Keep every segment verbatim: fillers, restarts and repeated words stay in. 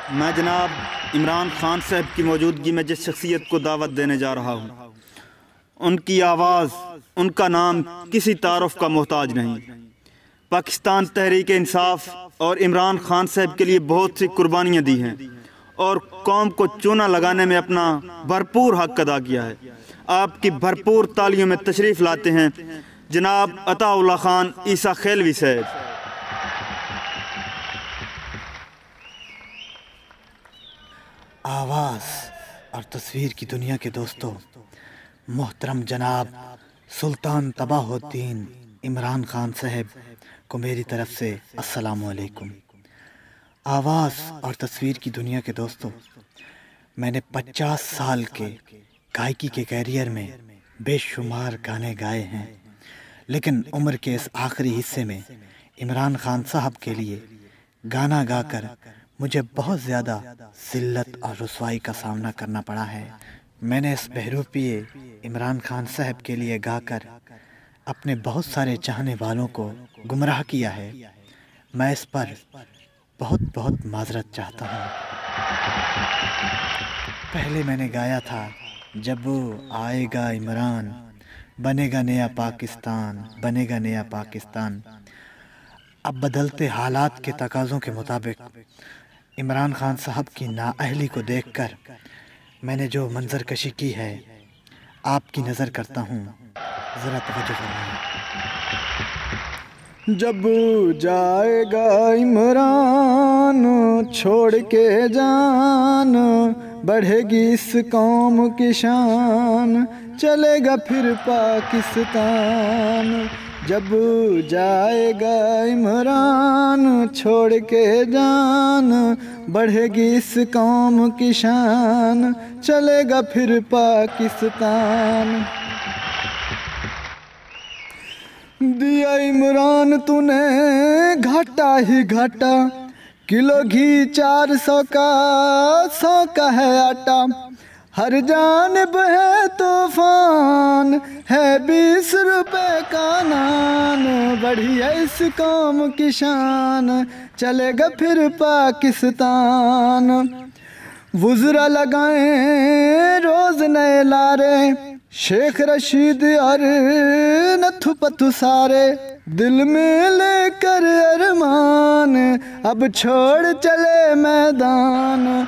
मैं जनाब इमरान खान साहब की मौजूदगी में जिस शख्सियत को दावत देने जा रहा हूँ, उनकी आवाज़, उनका नाम किसी तारुफ का मोहताज नहीं। पाकिस्तान तहरीक इंसाफ और इमरान खान साहब के लिए बहुत सी कुर्बानियाँ दी हैं और कौम को चूना लगाने में अपना भरपूर हक अदा किया है। आपकी भरपूर तालियों में तशरीफ़ लाते हैं जनाब अताउल्लाह खान ईसा खेलवी साहब। आवाज़ और तस्वीर की दुनिया के दोस्तों, मोहतरम जनाब सुल्तान तबाहुद्दीन इमरान खान साहब को मेरी तरफ से अस्सलामु अलैकुम। आवाज़ और तस्वीर की दुनिया के दोस्तों, मैंने पचास साल के गायकी के कैरियर में बेशुमार गाने गाए हैं, लेकिन उम्र के इस आखिरी हिस्से में इमरान खान साहब के लिए गाना गाकर मुझे बहुत ज़्यादा ज़िल्लत और रुसवाई का सामना करना पड़ा है। मैंने इस बहरूपिए इमरान खान साहब के लिए गाकर अपने बहुत सारे चाहने वालों को गुमराह किया है। मैं इस पर बहुत बहुत माजरत चाहता हूँ। पहले मैंने गाया था जब आएगा इमरान, बनेगा नया पाकिस्तान, बनेगा नया पाकिस्तान। अब बदलते हालात के तकाज़ों के मुताबिक इमरान खान साहब की नाअहली को देखकर मैंने जो मंजर कशी की है, आपकी नज़र करता हूँ, ज़रा तवज्जो फरमाएं। जब जाएगा इमरान छोड़ के जान, बढ़ेगी इस कौम की शान, चलेगा फिर पाकिस्तान। जब जाएगा इमरान छोड़ के जान, बढ़ेगी इस कौम की शान, चलेगा फिर पाकिस्तान। दिया इमरान तूने घाटा ही घाटा, किलो घी चार सौ का, सौ का है आटा। हर जानिब है तूफान, है बीस रुपए का नान, बढ़ी है इस कौम की शान, चलेगा फिर पाकिस्तान। वुज़रा लगाएं रोज नए लारे, शेख रशीद और नथु पथु सारे, दिल में लेकर अरमान, अब छोड़ चले मैदान।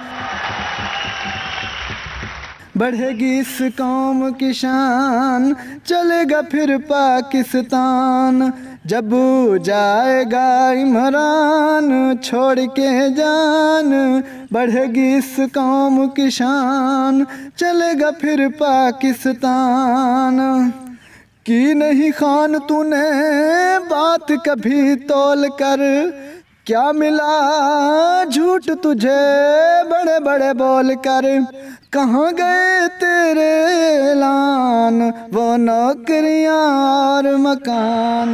बढ़ेगी इस कौम की शान, चलेगा फिर पाकिस्तान। जब जाएगा इमरान छोड़ के जान, बढ़ेगी इस कौम की शान, चलेगा फिर पाकिस्तान। की नहीं खान तूने बात कभी तोल कर, क्या मिला झूठ तुझे बड़े बड़े बोल कर। कहाँ गए तेरे ऐलान, वो नौकरियाँ और मकान।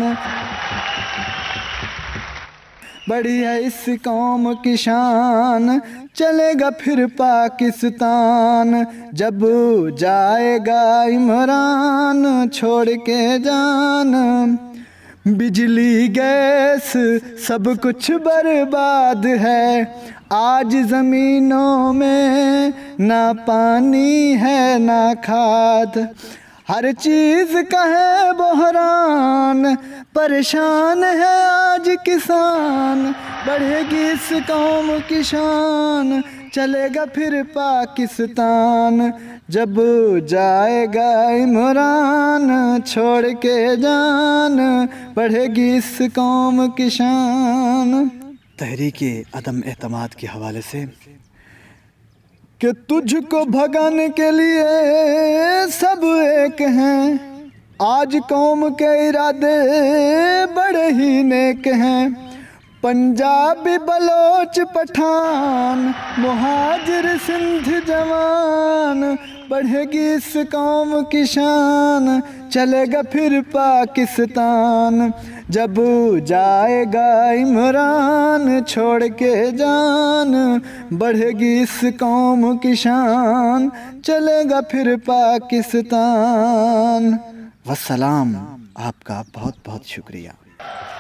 बड़ी है इस कौम की शान, चलेगा फिर पाकिस्तान। जब जाएगा इमरान छोड़ के जान, बिजली गैस सब कुछ बर्बाद है। आज ज़मीनों में ना पानी है ना खाद, हर चीज़ का है बहरान, परेशान है आज किसान। बढ़ेगी इस कौम की शान, चलेगा फिर पाकिस्तान। जब जाएगा इमरान छोड़ के जान, बढ़ेगी इस कौम की शान। तहरीके अदम एतमाद के हवाले से कि तुझको भगाने के लिए सब एक हैं, आज कौम के इरादे बड़े ही नेक हैं। पंजाबी बलोच पठान, मुहाजिर सिंध जवान, बढ़ेगी इस कौम की शान, चलेगा फिर पाकिस्तान। जब जाएगा इमरान छोड़ के जान, बढ़ेगी इस कौम की शान, चलेगा फिर पाकिस्तान। वस्सलाम। आपका बहुत बहुत शुक्रिया।